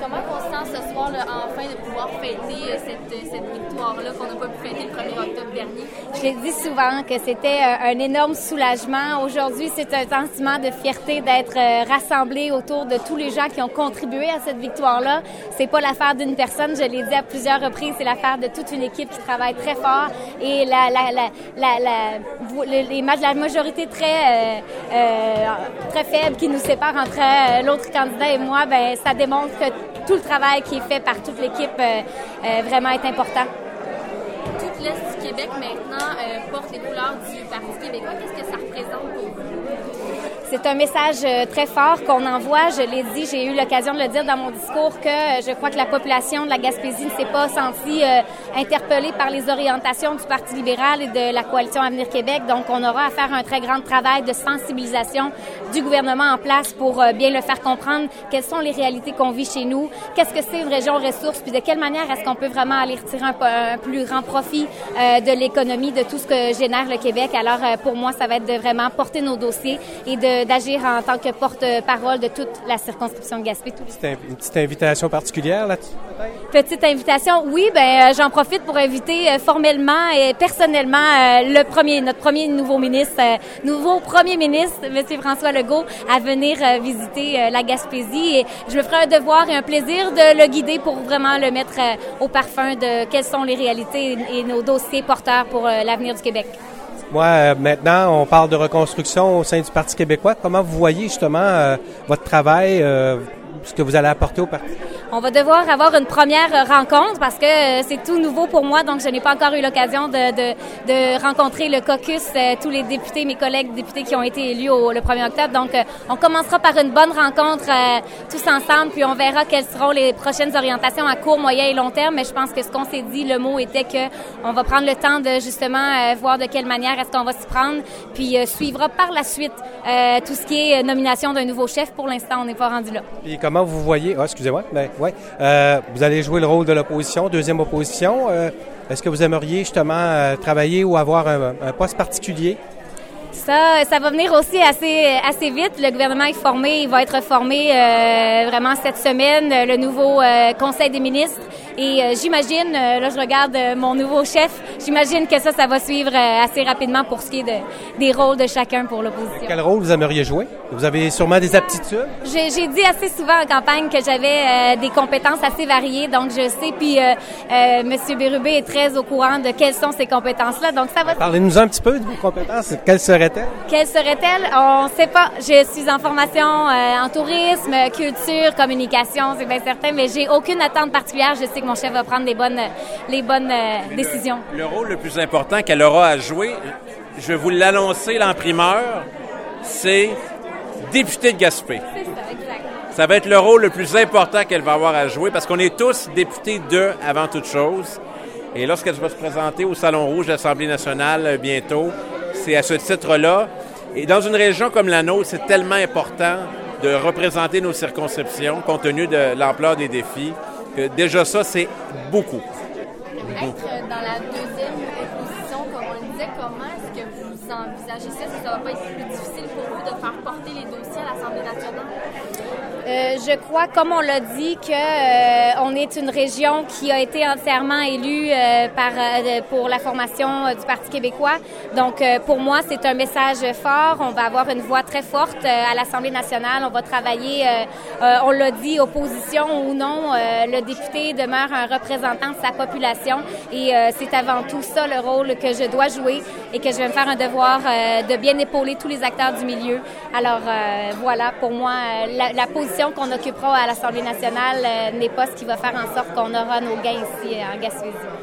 Comment on se sent ce soir, là, enfin, de pouvoir fêter cette victoire-là qu'on n'a pas pu fêter le 1er octobre dernier? Je l'ai dit souvent que c'était un énorme soulagement. Aujourd'hui, c'est un sentiment de fierté d'être rassemblés autour de tous les gens qui ont contribué à cette victoire-là. C'est pas l'affaire d'une personne, je l'ai dit à plusieurs reprises, c'est l'affaire de toute une équipe qui travaille très fort. Et la majorité très faible qui nous sépare entre l'autre candidat et moi, ben ça démontre que tout le travail qui est fait par toute l'équipe vraiment est important. Toute l'Est du Québec maintenant porte les couleurs du Parti québécois. Qu'est-ce que ça représente pour vous? C'est un message très fort qu'on envoie. Je l'ai dit, j'ai eu l'occasion de le dire dans mon discours que je crois que la population de la Gaspésie ne s'est pas sentie interpellée par les orientations du Parti libéral et de la Coalition Avenir Québec. Donc, on aura à faire un très grand travail de sensibilisation du gouvernement en place pour bien le faire comprendre quelles sont les réalités qu'on vit chez nous, qu'est-ce que c'est une région ressource, puis de quelle manière est-ce qu'on peut vraiment aller retirer un plus grand profit de l'économie, de tout ce que génère le Québec. Alors, pour moi, ça va être de vraiment porter nos dossiers et d'agir en tant que porte-parole de toute la circonscription de Gaspé. C'est une petite invitation particulière là-dessus, peut-être? Petite invitation, oui. J'en profite pour inviter formellement et personnellement notre premier nouveau premier ministre, M. François Legault, à venir visiter la Gaspésie. Et je me ferai un devoir et un plaisir de le guider pour vraiment le mettre au parfum de quelles sont les réalités et nos dossiers porteurs pour l'avenir du Québec. Moi, maintenant, on parle de reconstruction au sein du Parti québécois. Comment vous voyez justement votre travail, ce que vous allez apporter au Parti? On va devoir avoir une première rencontre parce que c'est tout nouveau pour moi, donc je n'ai pas encore eu l'occasion de rencontrer le caucus, tous les députés, mes collègues députés qui ont été élus le 1er octobre. Donc, on commencera par une bonne rencontre tous ensemble, puis on verra quelles seront les prochaines orientations à court, moyen et long terme. Mais je pense que ce qu'on s'est dit, le mot était que on va prendre le temps de justement voir de quelle manière est-ce qu'on va s'y prendre, puis suivra par la suite tout ce qui est nomination d'un nouveau chef. Pour l'instant, on n'est pas rendu là. Et comment vous voyez... excusez-moi, mais ouais. Vous allez jouer le rôle de l'opposition, deuxième opposition. Est-ce que vous aimeriez justement travailler ou avoir un poste particulier? Ça va venir aussi assez vite. Le gouvernement est formé, il va être formé vraiment cette semaine, le nouveau Conseil des ministres. Et j'imagine, là je regarde mon nouveau chef, j'imagine que ça va suivre assez rapidement pour ce qui est des rôles de chacun pour l'opposition. Quel rôle vous aimeriez jouer? Vous avez sûrement des aptitudes? J'ai dit assez souvent en campagne que j'avais des compétences assez variées, donc je sais, puis M. Bérubé est très au courant de quelles sont ces compétences-là, donc ça va... Parlez-nous un petit peu de vos compétences. Quelles seraient-elles? Quelles seraient-elles? On ne sait pas. Je suis en formation en tourisme, culture, communication, c'est bien certain, mais j'ai aucune attente particulière. Je sais que mon chef va prendre les bonnes décisions. Le rôle le plus important qu'elle aura à jouer, je vais vous l'annoncer là en primeur, c'est député de Gaspé. C'est ça, exact. Ça va être le rôle le plus important qu'elle va avoir à jouer parce qu'on est tous députés avant toute chose. Et lorsqu'elle va se présenter au Salon Rouge de l'Assemblée nationale bientôt, c'est à ce titre-là. Et dans une région comme la nôtre, c'est tellement important de représenter nos circonscriptions compte tenu de l'ampleur des défis que déjà ça, c'est beaucoup. Être dans la deuxième opposition, comme on le disait, comment est-ce que vous envisagez ça? Est-ce que ça va pas être plus difficile pour vous de faire porter les dossiers à l'Assemblée nationale? Je crois, comme on l'a dit, que on est une région qui a été entièrement élue pour la formation du Parti québécois. Donc, pour moi, c'est un message fort. On va avoir une voix très forte à l'Assemblée nationale. On va travailler, on l'a dit, opposition ou non, le député demeure un représentant de sa population. Et c'est avant tout ça le rôle que je dois jouer et que je vais me faire un devoir de bien épauler tous les acteurs du milieu. Alors, voilà, pour moi, la position qu'on occupera à l'Assemblée nationale n'est pas ce qui va faire en sorte qu'on aura nos gains ici en Gaspésie.